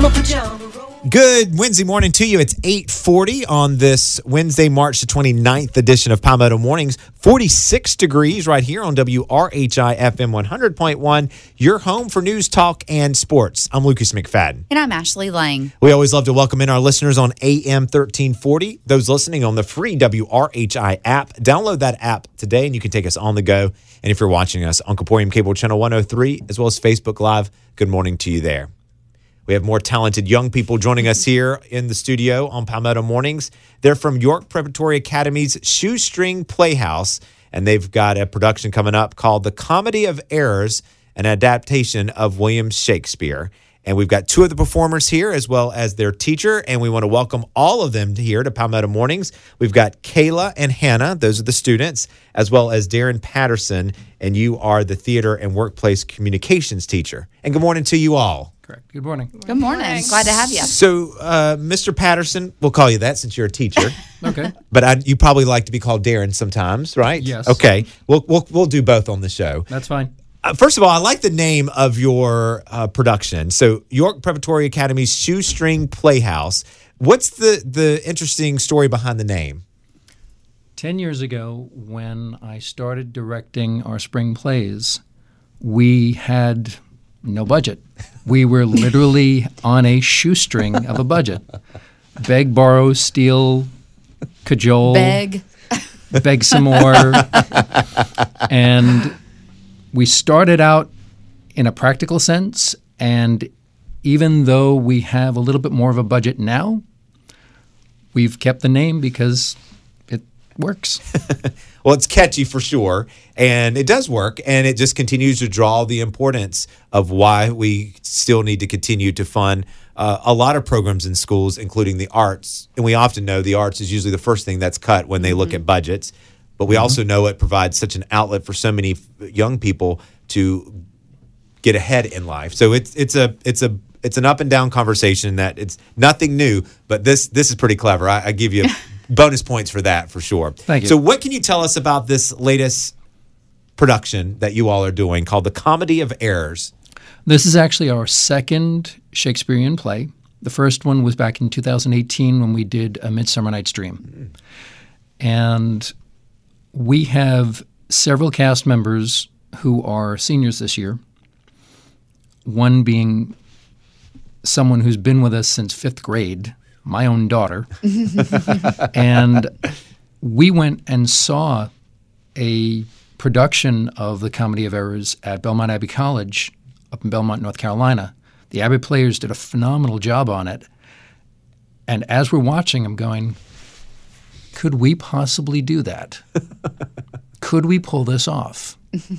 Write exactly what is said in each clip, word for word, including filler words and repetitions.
Good Wednesday morning to you. It's eight forty on this Wednesday, March the twenty-ninth edition of Palmetto Mornings. forty-six degrees right here on W R H I F M one hundred point one, your home for news, talk, and sports. I'm Lucas McFadden. And I'm Ashley Lang. We always love to welcome in our listeners on A M thirteen forty, those listening on the free W R H I app. Download that app today and you can take us on the go. And if you're watching us on Caporium Cable Channel one oh three, as well as Facebook Live, good morning to you there. We have more talented young people joining us here in the studio on Palmetto Mornings. They're from York Preparatory Academy's Shoestring Playhouse, and they've got a production coming up called The Comedy of Errors, an adaptation of William Shakespeare. And we've got two of the performers here as well as their teacher, and we want to welcome all of them here to Palmetto Mornings. We've got Kayla and Hannah, those are the students, as well as Darren Patterson, and you are the theater and workplace communications teacher. And good morning to you all. Correct. Good morning. Good morning. Glad to have you. So, uh, Mister Patterson, we'll call you that since you're a teacher. Okay. But I, you probably like to be called Darren sometimes, right? Yes. Okay. We'll we'll we'll do both on the show. That's fine. Uh, first of all, I like the name of your uh, production. So, York Preparatory Academy's Shoestring Playhouse. What's the the interesting story behind the name? Ten years ago, when I started directing our spring plays, we had no budget. We were literally on a shoestring of a budget. Beg, borrow, steal, cajole. Beg. Beg some more. And we started out in a practical sense, and even though we have a little bit more of a budget now, we've kept the name because it works. Well, it's catchy for sure, and it does work, and it just continues to draw the importance of why we still need to continue to fund uh, a lot of programs in schools, including the arts. And we often know the arts is usually the first thing that's cut when they look Mm-hmm. at budgets, but we mm-hmm. also know it provides such an outlet for so many young people to get ahead in life. So it's it's a it's a it's an up and down conversation that it's nothing new, but this this is pretty clever. I, I give you bonus points for that for sure. Thank you. So what can you tell us about this latest production that you all are doing called The Comedy of Errors? This is actually our second Shakespearean play. The first one was back in two thousand eighteen when we did A Midsummer Night's Dream. Mm. And we have several cast members who are seniors this year, one being someone who's been with us since fifth grade, my own daughter. And we went and saw a production of The Comedy of Errors at Belmont Abbey College up in Belmont, North Carolina. The Abbey players did a phenomenal job on it. And as we're watching, I'm going, could we possibly do that? Could we pull this off?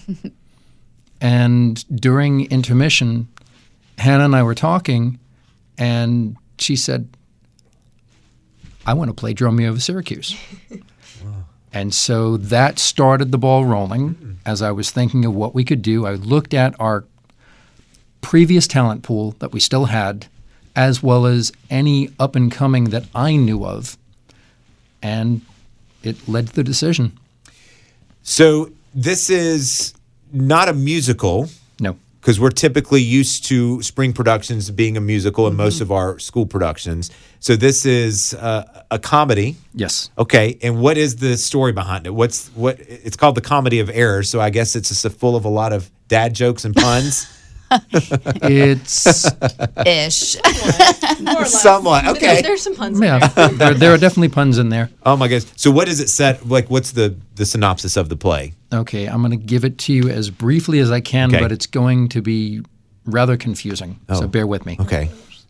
And during intermission, Hannah and I were talking, and she said, I want to play Dromio of Syracuse. Wow. And so that started the ball rolling. Mm-hmm. As I was thinking of what we could do, I looked at our previous talent pool that we still had, as well as any up-and-coming that I knew of, and it led to the decision. So this is not a musical. No. Because we're typically used to spring productions being a musical in mm-hmm. most of our school productions. So this is uh, a comedy. Yes. Okay. And what is the story behind it? What's what? It's called The Comedy of Errors. So I guess it's just full of a lot of dad jokes and puns. It's ish. More or less. Somewhat. Okay. There's, there's some puns. Yeah, In there, there are definitely puns in there. Oh my goodness. So what is it set like? What's the the synopsis of the play? Okay, I'm going to give it to you as briefly as I can, Okay. but it's going to be rather confusing. Oh. So bear with me. Okay.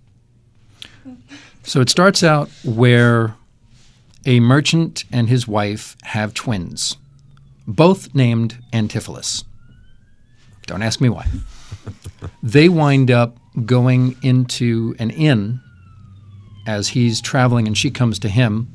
So it starts out where a merchant and his wife have twins, both named Antipholus. Don't ask me why. They wind up going into an inn as he's traveling and she comes to him.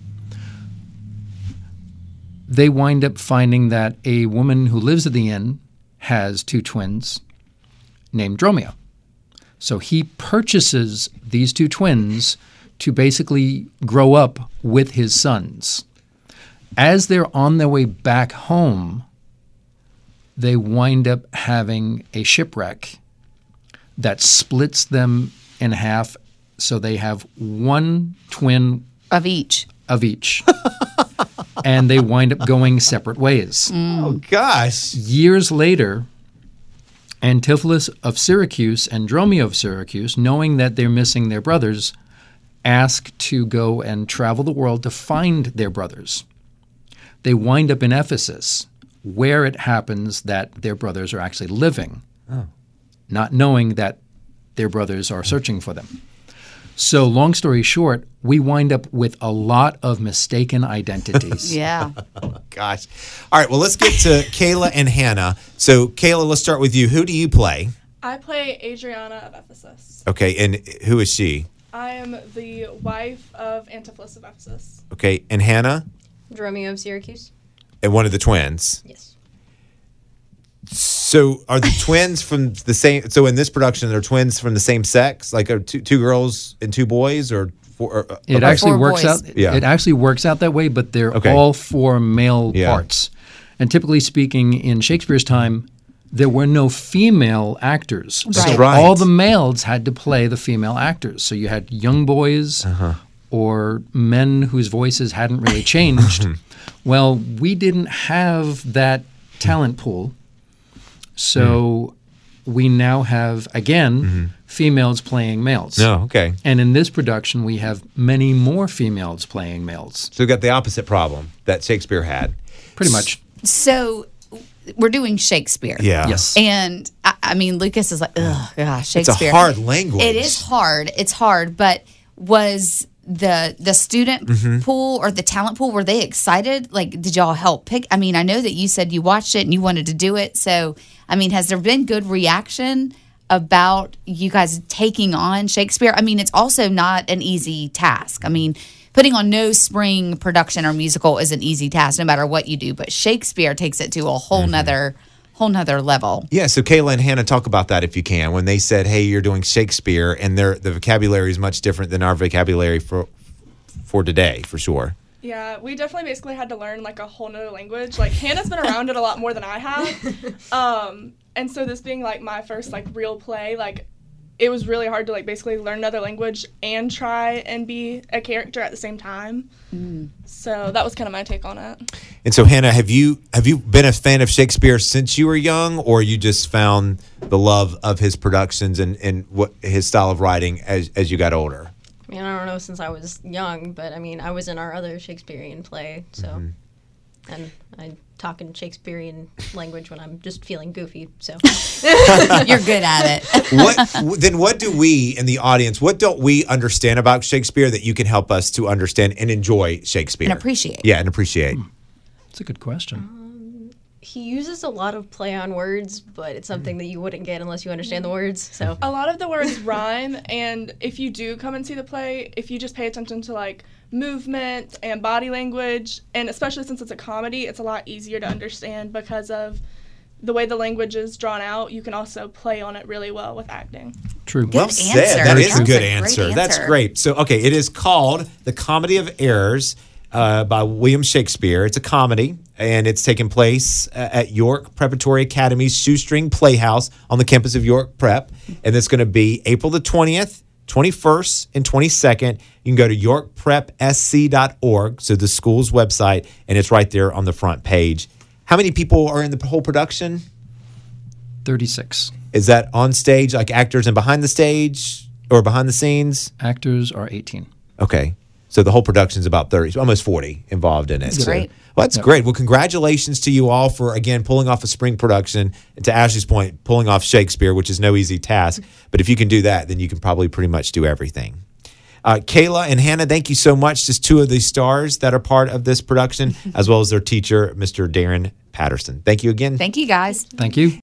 They wind up finding that a woman who lives at the inn has two twins named Dromio. So he purchases these two twins to basically grow up with his sons. As they're on their way back home, they wind up having a shipwreck that splits them in half, So they have one twin Of each. of each. And they wind up going separate ways. Oh, gosh. Years later, Antipholus of Syracuse and Dromio of Syracuse, knowing that they're missing their brothers, ask to go and travel the world to find their brothers. They wind up in Ephesus, where it happens that their brothers are actually living, Oh. not knowing that their brothers are searching for them. So long story short, we wind up with a lot of mistaken identities. Yeah. Gosh. All right, well, let's get to Kayla and Hannah. So, Kayla, let's start with you. Who do you play? I play Adriana of Ephesus. Okay, and who is she? I am the wife of Antipholus of Ephesus. Okay, and Hannah? Dromio of Syracuse. And one of the twins. Yes. So are the twins from the same? So in this production, they're twins from the same sex, like are two, two girls and two boys, or four? Or, It okay. actually Four works boys. out. Yeah. It actually works out that way, but they're Okay. all four male Yeah. parts. And typically speaking, in Shakespeare's time, there were no female actors. That's So right. all the males had to play the female actors. So you had young boys Uh-huh. or men whose voices hadn't really changed. Well, we didn't have that talent pool. So we now have, again, females playing males. No, okay. And in this production, we have many more females playing males. So we got the opposite problem that Shakespeare had. Pretty much. So we're doing Shakespeare. Yeah. Yes. And I, I mean, Lucas is like, ugh, gosh, It's a Shakespeare. hard language. It is hard. It's hard. But was the the student Mm-hmm. pool or the talent pool, were they excited? Like, did y'all help pick? I mean, I know that you said you watched it and you wanted to do it. So, I mean, has there been good reaction about you guys taking on Shakespeare? I mean, it's also not an easy task. I mean, putting on no spring production or musical is an easy task, no matter what you do. But Shakespeare takes it to a whole Mm-hmm. nother, whole nother level. Yeah, so Kayla and Hannah, talk about that if you can. When they said, "Hey, you're doing Shakespeare," and their the vocabulary is much different than our vocabulary for for today, for sure. Yeah, we definitely basically had to learn like a whole nother language. Like Hannah's been around it a lot more than I have. Um, and so this being like my first like real play, like it was really hard to like basically learn another language and try and be a character at the same time. So that was kind of my take on it. And so, Hannah, have you have you been a fan of Shakespeare since you were young, or you just found the love of his productions and, and what his style of writing as as you got older? I mean, I don't know since I was young, but I mean, I was in our other Shakespearean play, so. And I talk in Shakespearean language when I'm just feeling goofy, so. You're good at it. What then? What do we in the audience? What don't we understand about Shakespeare that you can help us to understand and enjoy Shakespeare And appreciate. Yeah, and appreciate. That's a good question. He uses a lot of play on words, but it's something that you wouldn't get unless you understand the words, so. A lot of the words rhyme, and if you do come and see the play, if you just pay attention to like movement and body language, and especially since it's a comedy, it's a lot easier to understand because of the way the language is drawn out. You can also play on it really well with acting. True. Good Well answer. said. That is a That's good a great answer. That's answer. great. So, okay, it is called The Comedy of Errors uh, by William Shakespeare. It's a comedy, and it's taking place uh, at York Preparatory Academy's Shoestring Playhouse on the campus of York Prep. And it's going to be April the twentieth, twenty-first, and twenty-second. You can go to york prep s c dot org, so the school's website, and it's right there on the front page. How many people are in the whole production? thirty-six. Is that on stage, like actors and behind the stage or behind the scenes? Actors are eighteen. Okay. So the whole production's about thirty, almost forty involved in it. That's So- great. Well, that's great. Well, congratulations to you all for, again, pulling off a spring production. And to Ashley's point, pulling off Shakespeare, which is no easy task. But if you can do that, then you can probably pretty much do everything. Uh, Kayla and Hannah, thank you so much. Just two of the stars that are part of this production, as well as their teacher, Mister Darren Patterson. Thank you again. Thank you, guys. Thank you.